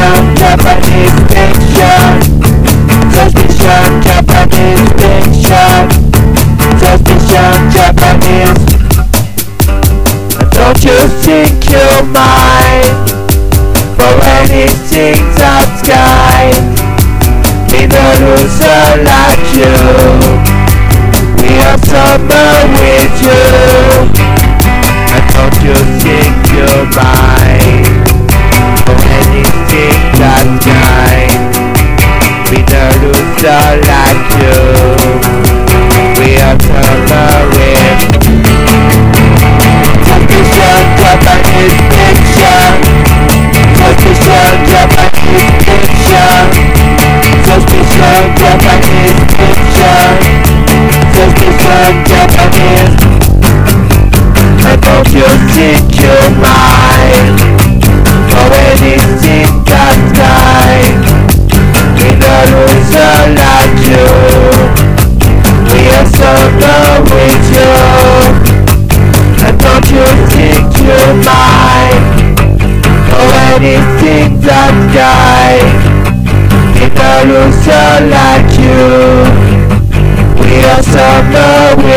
Suspicion, Japanese fiction. Suspicion, Japanese fiction. Suspicion, Japanese. Don't you think your mind for anything that's kind? In a loser like you, we have summer with you. And don't you think your mind for anything that's kind? In a loser like you, we have summer with you. Suspicion, Japanese fiction. Suspicion, Japanese fiction. Suspicion, Japanese fiction. Suspicion, Japanese. And don't you think your mind for anything that's kind? In a loser like you, we are summer with you. And don't you think your mind for anything that kind? In a loser like you, we are summer with